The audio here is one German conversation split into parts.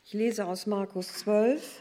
Ich lese aus Markus 12,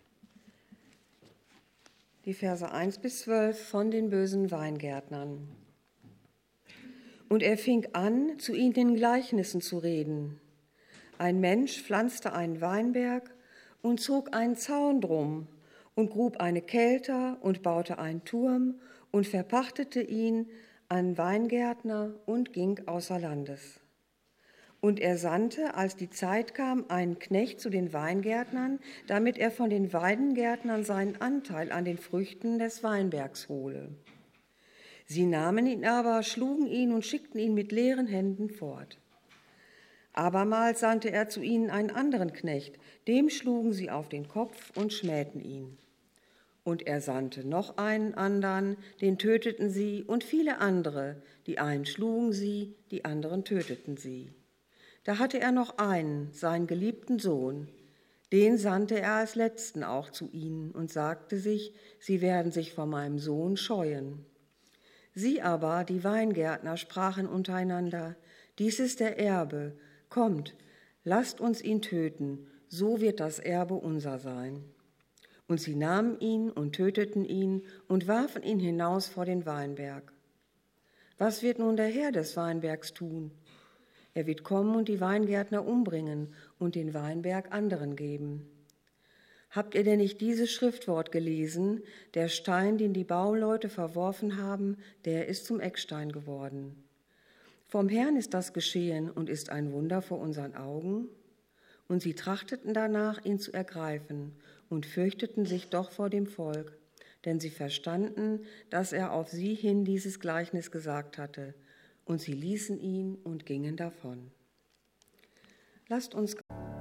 die Verse 1 bis 12 von den bösen Weingärtnern. Und er fing an, zu ihnen in Gleichnissen zu reden. Ein Mensch pflanzte einen Weinberg und zog einen Zaun drum und grub eine Kelter und baute einen Turm und verpachtete ihn an Weingärtner und ging außer Landes. Und er sandte, als die Zeit kam, einen Knecht zu den Weingärtnern, damit er von den Weingärtnern seinen Anteil an den Früchten des Weinbergs hole. Sie nahmen ihn aber, schlugen ihn und schickten ihn mit leeren Händen fort. Abermals sandte er zu ihnen einen anderen Knecht, dem schlugen sie auf den Kopf und schmähten ihn. Und er sandte noch einen anderen, den töteten sie, und viele andere, die einen schlugen sie, die anderen töteten sie. Da hatte er noch einen, seinen geliebten Sohn, den sandte er als Letzten auch zu ihnen und sagte sich, sie werden sich vor meinem Sohn scheuen. Sie aber, die Weingärtner, sprachen untereinander, dies ist der Erbe, kommt, lasst uns ihn töten, so wird das Erbe unser sein. Und sie nahmen ihn und töteten ihn und warfen ihn hinaus vor den Weinberg. Was wird nun der Herr des Weinbergs tun? Er wird kommen und die Weingärtner umbringen und den Weinberg anderen geben. Habt ihr denn nicht dieses Schriftwort gelesen? Der Stein, den die Bauleute verworfen haben, der ist zum Eckstein geworden. Vom Herrn ist das geschehen und ist ein Wunder vor unseren Augen. Und sie trachteten danach, ihn zu ergreifen und fürchteten sich doch vor dem Volk, denn sie verstanden, dass er auf sie hin dieses Gleichnis gesagt hatte. Und sie ließen ihn und gingen davon. Lasst uns.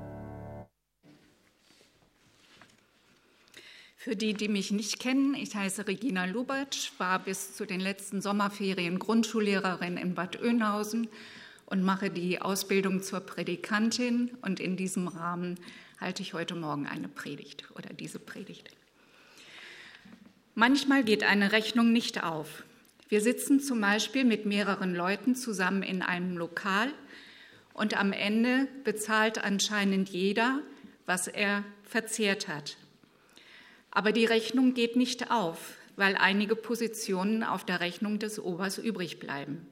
Für die, die mich nicht kennen, ich heiße Regina Lubatsch, war bis zu den letzten Sommerferien Grundschullehrerin in Bad Oeynhausen und mache die Ausbildung zur Predikantin. Und in diesem Rahmen halte ich heute Morgen eine Predigt oder diese Predigt. Manchmal geht eine Rechnung nicht auf. Wir sitzen zum Beispiel mit mehreren Leuten zusammen in einem Lokal und am Ende bezahlt anscheinend jeder, was er verzehrt hat. Aber die Rechnung geht nicht auf, weil einige Positionen auf der Rechnung des Obers übrig bleiben.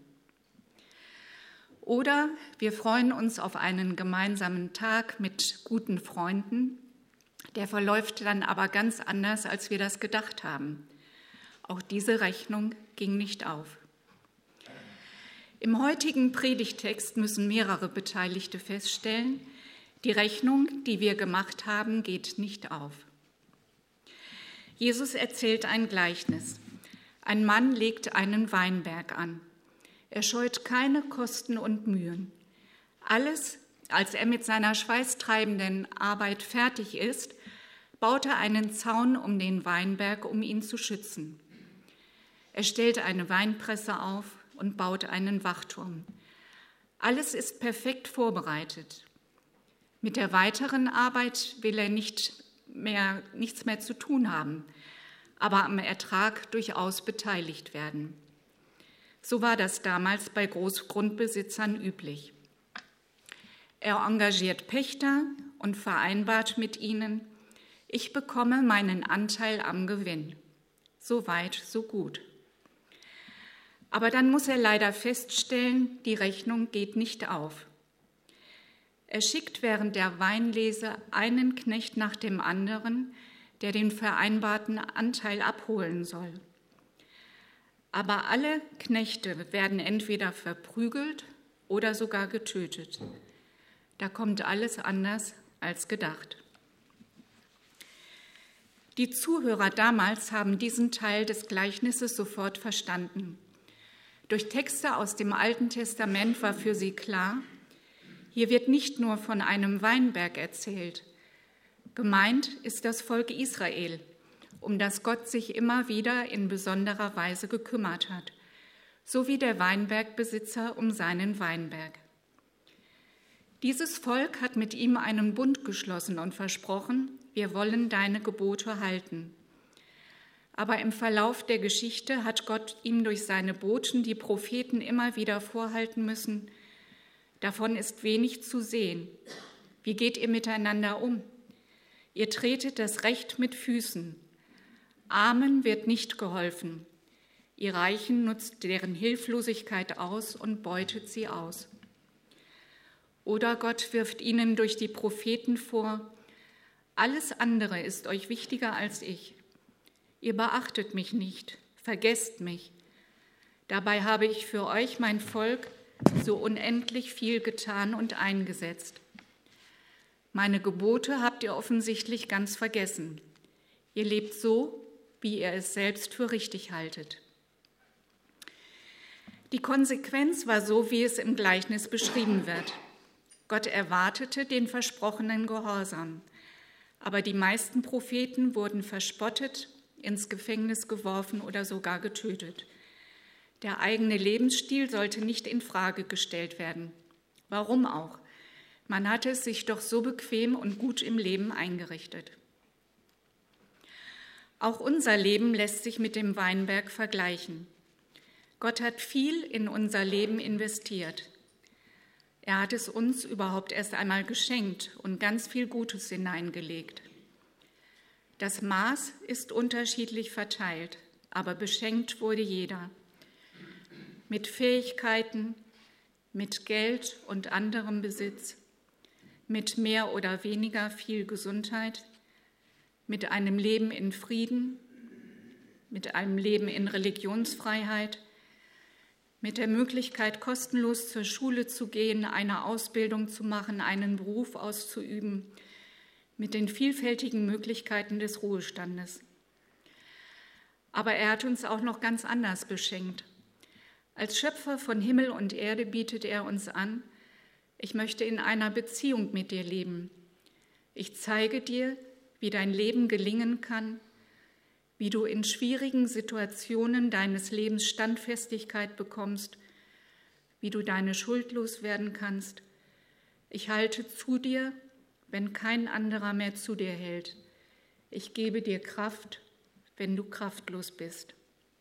Oder wir freuen uns auf einen gemeinsamen Tag mit guten Freunden, der verläuft dann aber ganz anders, als wir das gedacht haben. Auch diese Rechnung ging nicht auf. Im heutigen Predigtext müssen mehrere Beteiligte feststellen, die Rechnung, die wir gemacht haben, geht nicht auf. Jesus erzählt ein Gleichnis. Ein Mann legt einen Weinberg an. Er scheut keine Kosten und Mühen. Alles, als er mit seiner schweißtreibenden Arbeit fertig ist, baut er einen Zaun um den Weinberg, um ihn zu schützen. Er stellt eine Weinpresse auf und baut einen Wachturm. Alles ist perfekt vorbereitet. Mit der weiteren Arbeit will er nichts mehr zu tun haben, aber am Ertrag durchaus beteiligt werden. So war das damals bei Großgrundbesitzern üblich. Er engagiert Pächter und vereinbart mit ihnen, ich bekomme meinen Anteil am Gewinn. So weit, so gut. Aber dann muss er leider feststellen, die Rechnung geht nicht auf. Er schickt während der Weinlese einen Knecht nach dem anderen, der den vereinbarten Anteil abholen soll. Aber alle Knechte werden entweder verprügelt oder sogar getötet. Da kommt alles anders als gedacht. Die Zuhörer damals haben diesen Teil des Gleichnisses sofort verstanden. Durch Texte aus dem Alten Testament war für sie klar, hier wird nicht nur von einem Weinberg erzählt. Gemeint ist das Volk Israel, um das Gott sich immer wieder in besonderer Weise gekümmert hat, so wie der Weinbergbesitzer um seinen Weinberg. Dieses Volk hat mit ihm einen Bund geschlossen und versprochen, wir wollen deine Gebote halten. Aber im Verlauf der Geschichte hat Gott ihm durch seine Boten, die Propheten, immer wieder vorhalten müssen, davon ist wenig zu sehen. Wie geht ihr miteinander um? Ihr tretet das Recht mit Füßen. Armen wird nicht geholfen. Ihr Reichen nutzt deren Hilflosigkeit aus und beutet sie aus. Oder Gott wirft ihnen durch die Propheten vor: Alles andere ist euch wichtiger als ich. Ihr beachtet mich nicht, vergesst mich. Dabei habe ich für euch, mein Volk, so unendlich viel getan und eingesetzt. Meine Gebote habt ihr offensichtlich ganz vergessen. Ihr lebt so, wie ihr es selbst für richtig haltet. Die Konsequenz war so, wie es im Gleichnis beschrieben wird. Gott erwartete den versprochenen Gehorsam, aber die meisten Propheten wurden verspottet, ins Gefängnis geworfen oder sogar getötet. Der eigene Lebensstil sollte nicht in Frage gestellt werden. Warum auch? Man hatte es sich doch so bequem und gut im Leben eingerichtet. Auch unser Leben lässt sich mit dem Weinberg vergleichen. Gott hat viel in unser Leben investiert. Er hat es uns überhaupt erst einmal geschenkt und ganz viel Gutes hineingelegt. Das Maß ist unterschiedlich verteilt, aber beschenkt wurde jeder. Mit Fähigkeiten, mit Geld und anderem Besitz, mit mehr oder weniger viel Gesundheit, mit einem Leben in Frieden, mit einem Leben in Religionsfreiheit, mit der Möglichkeit, kostenlos zur Schule zu gehen, eine Ausbildung zu machen, einen Beruf auszuüben, mit den vielfältigen Möglichkeiten des Ruhestandes. Aber er hat uns auch noch ganz anders beschenkt. Als Schöpfer von Himmel und Erde bietet er uns an: Ich möchte in einer Beziehung mit dir leben. Ich zeige dir, wie dein Leben gelingen kann, wie du in schwierigen Situationen deines Lebens Standfestigkeit bekommst, wie du deine Schuld loswerden kannst. Ich halte zu dir, wenn kein anderer mehr zu dir hält. Ich gebe dir Kraft, wenn du kraftlos bist.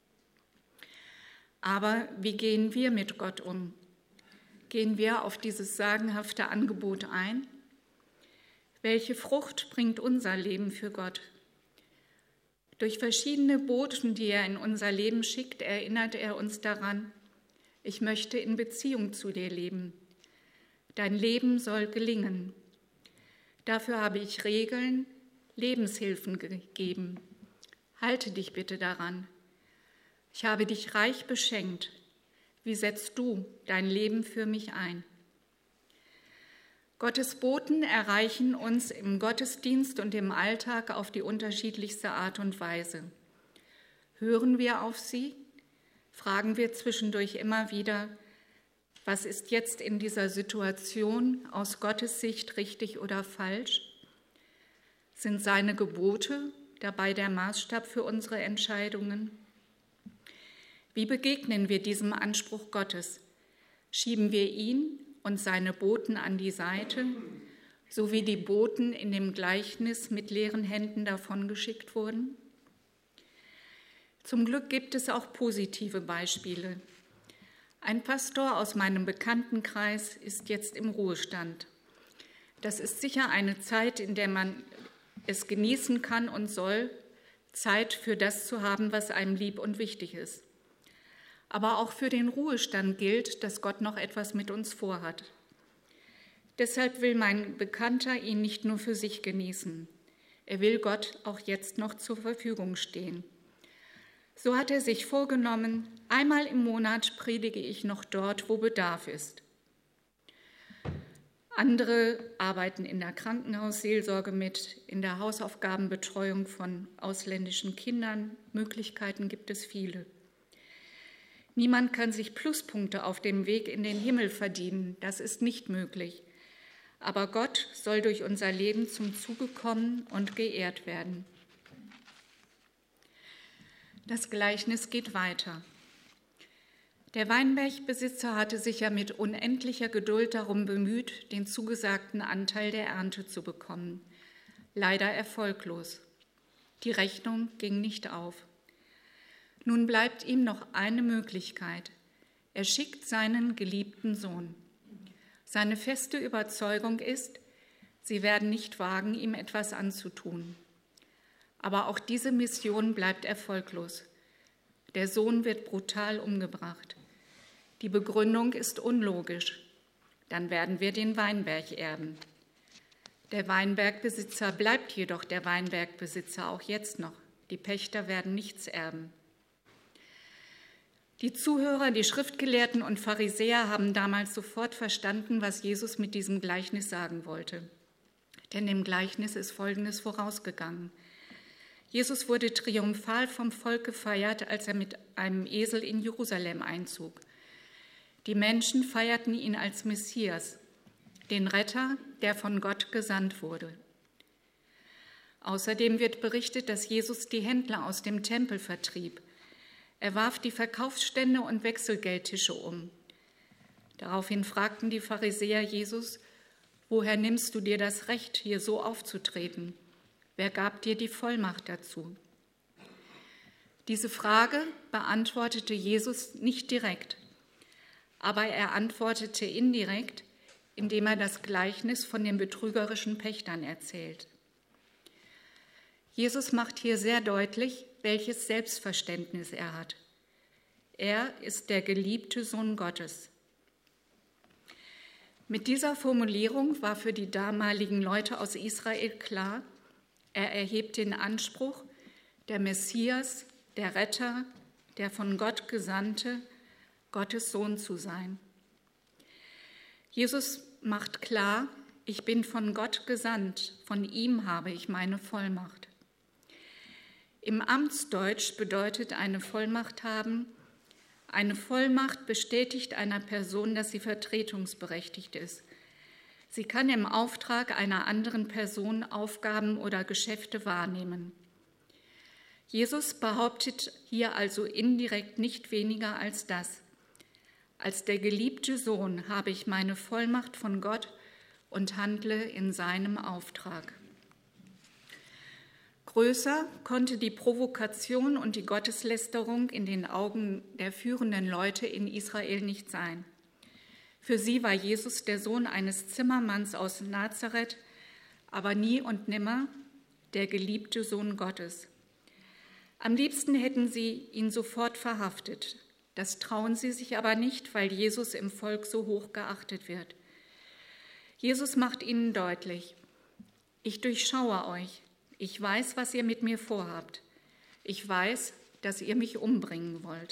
Aber wie gehen wir mit Gott um? Gehen wir auf dieses sagenhafte Angebot ein? Welche Frucht bringt unser Leben für Gott? Durch verschiedene Boten, die er in unser Leben schickt, erinnert er uns daran: Ich möchte in Beziehung zu dir leben. Dein Leben soll gelingen. Dafür habe ich Regeln, Lebenshilfen gegeben. Halte dich bitte daran. Ich habe dich reich beschenkt. Wie setzt du dein Leben für mich ein? Gottes Boten erreichen uns im Gottesdienst und im Alltag auf die unterschiedlichste Art und Weise. Hören wir auf sie? Fragen wir zwischendurch immer wieder: Was ist jetzt in dieser Situation aus Gottes Sicht richtig oder falsch? Sind seine Gebote dabei der Maßstab für unsere Entscheidungen? Wie begegnen wir diesem Anspruch Gottes? Schieben wir ihn und seine Boten an die Seite, so wie die Boten in dem Gleichnis mit leeren Händen davongeschickt wurden? Zum Glück gibt es auch positive Beispiele. Ein Pastor aus meinem Bekanntenkreis ist jetzt im Ruhestand. Das ist sicher eine Zeit, in der man es genießen kann und soll, Zeit für das zu haben, was einem lieb und wichtig ist. Aber auch für den Ruhestand gilt, dass Gott noch etwas mit uns vorhat. Deshalb will mein Bekannter ihn nicht nur für sich genießen. Er will Gott auch jetzt noch zur Verfügung stehen. So hat er sich vorgenommen: Einmal im Monat predige ich noch dort, wo Bedarf ist. Andere arbeiten in der Krankenhausseelsorge mit, in der Hausaufgabenbetreuung von ausländischen Kindern. Möglichkeiten gibt es viele. Niemand kann sich Pluspunkte auf dem Weg in den Himmel verdienen, das ist nicht möglich. Aber Gott soll durch unser Leben zum Zuge kommen und geehrt werden. Das Gleichnis geht weiter. Der Weinbergbesitzer hatte sich ja mit unendlicher Geduld darum bemüht, den zugesagten Anteil der Ernte zu bekommen. Leider erfolglos. Die Rechnung ging nicht auf. Nun bleibt ihm noch eine Möglichkeit. Er schickt seinen geliebten Sohn. Seine feste Überzeugung ist, Sie werden nicht wagen, ihm etwas anzutun. Aber auch diese Mission bleibt erfolglos. Der Sohn wird brutal umgebracht. Die Begründung ist unlogisch. Dann werden wir den Weinberg erben. Der Weinbergbesitzer bleibt jedoch der Weinbergbesitzer auch jetzt noch. Die Pächter werden nichts erben. Die Zuhörer, die Schriftgelehrten und Pharisäer haben damals sofort verstanden, was Jesus mit diesem Gleichnis sagen wollte. Denn dem Gleichnis ist Folgendes vorausgegangen. Jesus wurde triumphal vom Volk gefeiert, als er mit einem Esel in Jerusalem einzog. Die Menschen feierten ihn als Messias, den Retter, der von Gott gesandt wurde. Außerdem wird berichtet, dass Jesus die Händler aus dem Tempel vertrieb. Er warf die Verkaufsstände und Wechselgeldtische um. Daraufhin fragten die Pharisäer Jesus: Woher nimmst du dir das Recht, hier so aufzutreten? Wer gab dir die Vollmacht dazu? Diese Frage beantwortete Jesus nicht direkt, aber er antwortete indirekt, indem er das Gleichnis von den betrügerischen Pächtern erzählt. Jesus macht hier sehr deutlich, welches Selbstverständnis er hat. Er ist der geliebte Sohn Gottes. Mit dieser Formulierung war für die damaligen Leute aus Israel klar, er erhebt den Anspruch, der Messias, der Retter, der von Gott Gesandte, Gottes Sohn zu sein. Jesus macht klar, ich bin von Gott gesandt, von ihm habe ich meine Vollmacht. Im Amtsdeutsch bedeutet eine Vollmacht haben, eine Vollmacht bestätigt einer Person, dass sie vertretungsberechtigt ist. Sie kann im Auftrag einer anderen Person Aufgaben oder Geschäfte wahrnehmen. Jesus behauptet hier also indirekt nicht weniger als das. Als der geliebte Sohn habe ich meine Vollmacht von Gott und handle in seinem Auftrag. Größer konnte die Provokation und die Gotteslästerung in den Augen der führenden Leute in Israel nicht sein. Für sie war Jesus der Sohn eines Zimmermanns aus Nazareth, aber nie und nimmer der geliebte Sohn Gottes. Am liebsten hätten sie ihn sofort verhaftet. Das trauen sie sich aber nicht, weil Jesus im Volk so hoch geachtet wird. Jesus macht ihnen deutlich: Ich durchschaue euch. Ich weiß, was ihr mit mir vorhabt. Ich weiß, dass ihr mich umbringen wollt.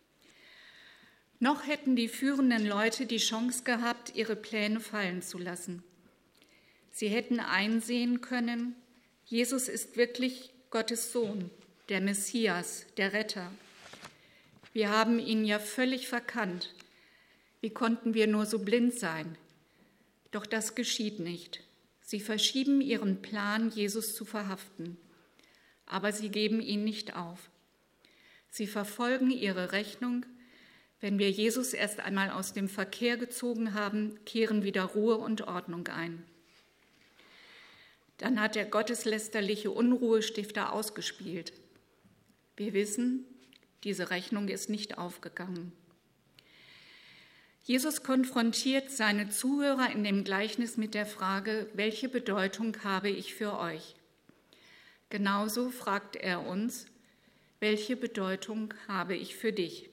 Noch hätten die führenden Leute die Chance gehabt, ihre Pläne fallen zu lassen. Sie hätten einsehen können, Jesus ist wirklich Gottes Sohn, der Messias, der Retter. Wir haben ihn ja völlig verkannt. Wie konnten wir nur so blind sein? Doch das geschieht nicht. Sie verschieben ihren Plan, Jesus zu verhaften, aber sie geben ihn nicht auf. Sie verfolgen ihre Rechnung. Wenn wir Jesus erst einmal aus dem Verkehr gezogen haben, kehren wieder Ruhe und Ordnung ein. Dann hat der gotteslästerliche Unruhestifter ausgespielt. Wir wissen, diese Rechnung ist nicht aufgegangen. Jesus konfrontiert seine Zuhörer in dem Gleichnis mit der Frage: Welche Bedeutung habe ich für euch? Genauso fragt er uns: Welche Bedeutung habe ich für dich?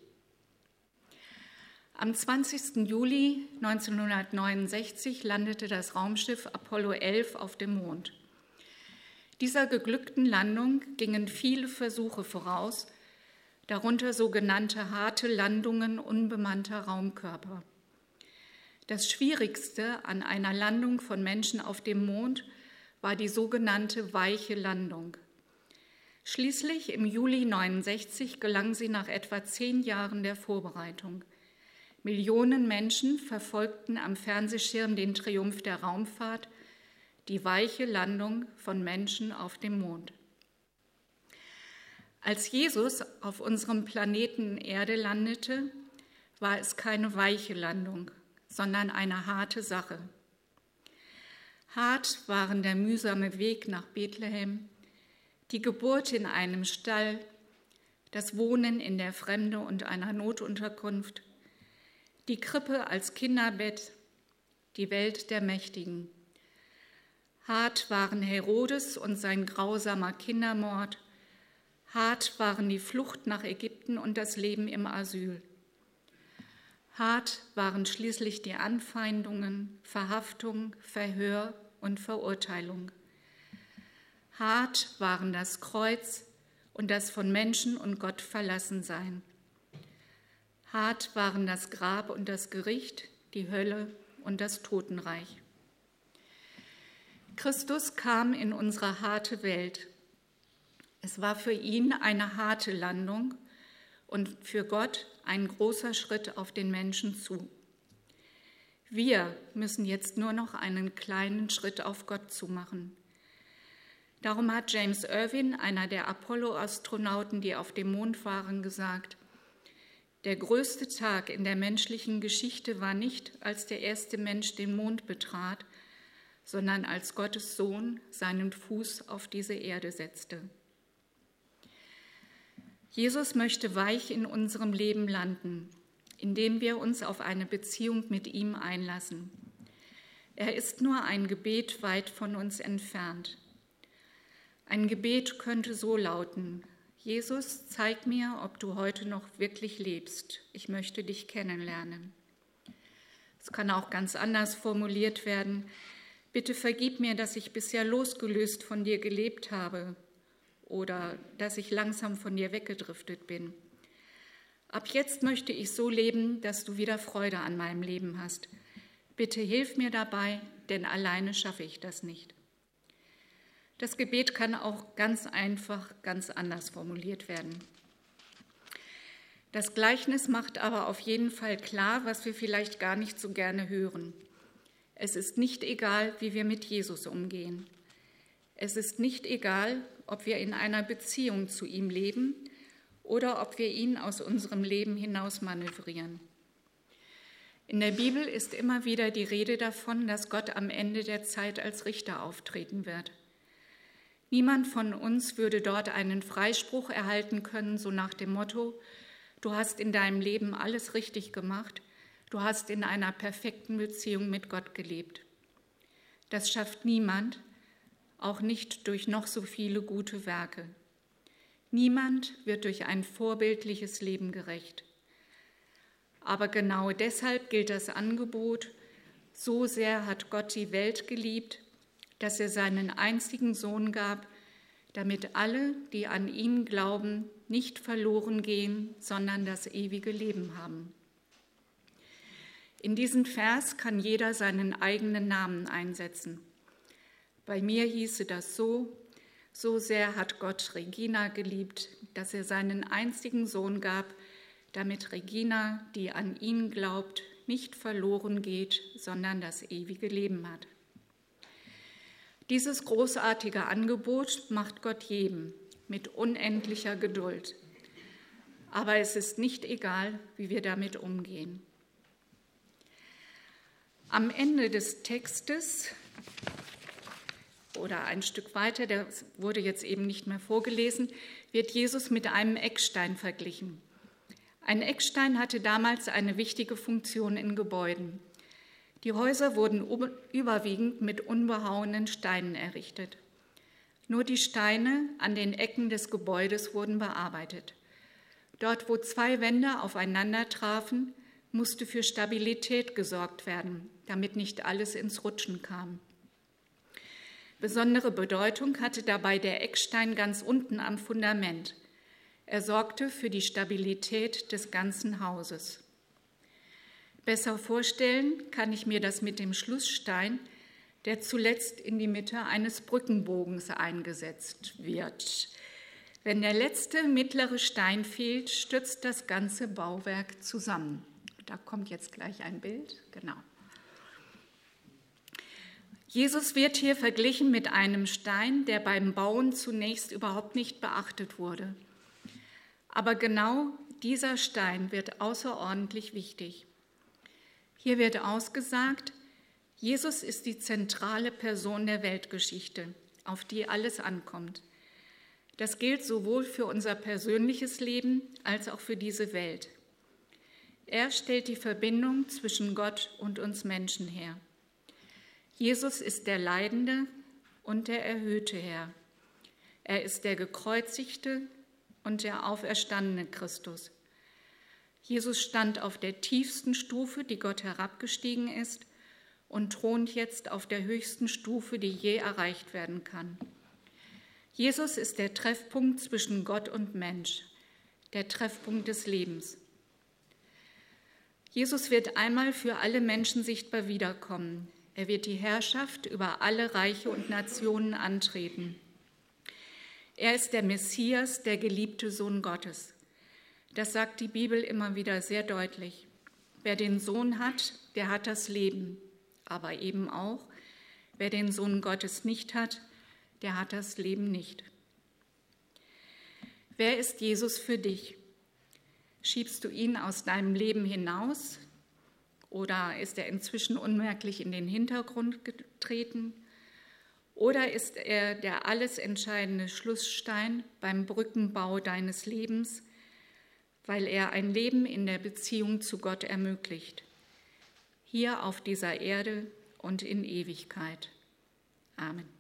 Am 20. Juli 1969 landete das Raumschiff Apollo 11 auf dem Mond. Dieser geglückten Landung gingen viele Versuche voraus, darunter sogenannte harte Landungen unbemannter Raumkörper. Das Schwierigste an einer Landung von Menschen auf dem Mond war die sogenannte weiche Landung. Schließlich im Juli 1969 gelang sie nach etwa 10 Jahren der Vorbereitung. Millionen Menschen verfolgten am Fernsehschirm den Triumph der Raumfahrt, die weiche Landung von Menschen auf dem Mond. Als Jesus auf unserem Planeten Erde landete, war es keine weiche Landung, sondern eine harte Sache. Hart waren der mühsame Weg nach Bethlehem, die Geburt in einem Stall, das Wohnen in der Fremde und einer Notunterkunft, die Krippe als Kinderbett, die Welt der Mächtigen. Hart waren Herodes und sein grausamer Kindermord. Hart waren die Flucht nach Ägypten und das Leben im Asyl. Hart waren schließlich die Anfeindungen, Verhaftung, Verhör und Verurteilung. Hart waren das Kreuz und das von Menschen und Gott verlassen sein. Hart waren das Grab und das Gericht, die Hölle und das Totenreich. Christus kam in unsere harte Welt. Es war für ihn eine harte Landung und für Gott ein großer Schritt auf den Menschen zu. Wir müssen jetzt nur noch einen kleinen Schritt auf Gott zu machen. Darum hat James Irwin, einer der Apollo-Astronauten, die auf dem Mond waren, gesagt: Der größte Tag in der menschlichen Geschichte war nicht, als der erste Mensch den Mond betrat, sondern als Gottes Sohn seinen Fuß auf diese Erde setzte. Jesus möchte weich in unserem Leben landen, indem wir uns auf eine Beziehung mit ihm einlassen. Er ist nur ein Gebet weit von uns entfernt. Ein Gebet könnte so lauten: Jesus, zeig mir, ob du heute noch wirklich lebst. Ich möchte dich kennenlernen. Es kann auch ganz anders formuliert werden: Bitte vergib mir, dass ich bisher losgelöst von dir gelebt habe oder dass ich langsam von dir weggedriftet bin. Ab jetzt möchte ich so leben, dass du wieder Freude an meinem Leben hast. Bitte hilf mir dabei, denn alleine schaffe ich das nicht. Das Gebet kann auch ganz einfach, ganz anders formuliert werden. Das Gleichnis macht aber auf jeden Fall klar, was wir vielleicht gar nicht so gerne hören. Es ist nicht egal, wie wir mit Jesus umgehen. Es ist nicht egal, ob wir in einer Beziehung zu ihm leben oder ob wir ihn aus unserem Leben hinaus manövrieren. In der Bibel ist immer wieder die Rede davon, dass Gott am Ende der Zeit als Richter auftreten wird. Niemand von uns würde dort einen Freispruch erhalten können, so nach dem Motto: Du hast in deinem Leben alles richtig gemacht, du hast in einer perfekten Beziehung mit Gott gelebt. Das schafft niemand, auch nicht durch noch so viele gute Werke. Niemand wird durch ein vorbildliches Leben gerecht. Aber genau deshalb gilt das Angebot: So sehr hat Gott die Welt geliebt, dass er seinen einzigen Sohn gab, damit alle, die an ihn glauben, nicht verloren gehen, sondern das ewige Leben haben. In diesen Vers kann jeder seinen eigenen Namen einsetzen. Bei mir hieße das so: So sehr hat Gott Regina geliebt, dass er seinen einzigen Sohn gab, damit Regina, die an ihn glaubt, nicht verloren geht, sondern das ewige Leben hat. Dieses großartige Angebot macht Gott jedem mit unendlicher Geduld. Aber es ist nicht egal, wie wir damit umgehen. Am Ende des Textes oder ein Stück weiter, der wurde jetzt eben nicht mehr vorgelesen, wird Jesus mit einem Eckstein verglichen. Ein Eckstein hatte damals eine wichtige Funktion in Gebäuden. Die Häuser wurden überwiegend mit unbehauenen Steinen errichtet. Nur die Steine an den Ecken des Gebäudes wurden bearbeitet. Dort, wo zwei Wände aufeinander trafen, musste für Stabilität gesorgt werden, damit nicht alles ins Rutschen kam. Besondere Bedeutung hatte dabei der Eckstein ganz unten am Fundament. Er sorgte für die Stabilität des ganzen Hauses. Besser vorstellen kann ich mir das mit dem Schlussstein, der zuletzt in die Mitte eines Brückenbogens eingesetzt wird. Wenn der letzte mittlere Stein fehlt, stürzt das ganze Bauwerk zusammen. Da kommt jetzt gleich ein Bild, genau. Jesus wird hier verglichen mit einem Stein, der beim Bauen zunächst überhaupt nicht beachtet wurde. Aber genau dieser Stein wird außerordentlich wichtig. Hier wird ausgesagt, Jesus ist die zentrale Person der Weltgeschichte, auf die alles ankommt. Das gilt sowohl für unser persönliches Leben als auch für diese Welt. Er stellt die Verbindung zwischen Gott und uns Menschen her. Jesus ist der leidende, und der erhöhte Herr. Er ist der gekreuzigte und der auferstandene Christus. Jesus stand auf der tiefsten Stufe, die Gott herabgestiegen ist, und thront jetzt auf der höchsten Stufe, die je erreicht werden kann. Jesus ist der Treffpunkt zwischen Gott und Mensch, der Treffpunkt des Lebens. Jesus wird einmal für alle Menschen sichtbar wiederkommen. Er wird die Herrschaft über alle Reiche und Nationen antreten. Er ist der Messias, der geliebte Sohn Gottes. Das sagt die Bibel immer wieder sehr deutlich. Wer den Sohn hat, der hat das Leben. Aber eben auch, wer den Sohn Gottes nicht hat, der hat das Leben nicht. Wer ist Jesus für dich? Schiebst du ihn aus deinem Leben hinaus oder ist er inzwischen unmerklich in den Hintergrund getreten? Oder ist er der alles entscheidende Schlussstein beim Brückenbau deines Lebens, weil er ein Leben in der Beziehung zu Gott ermöglicht? Hier auf dieser Erde und in Ewigkeit. Amen.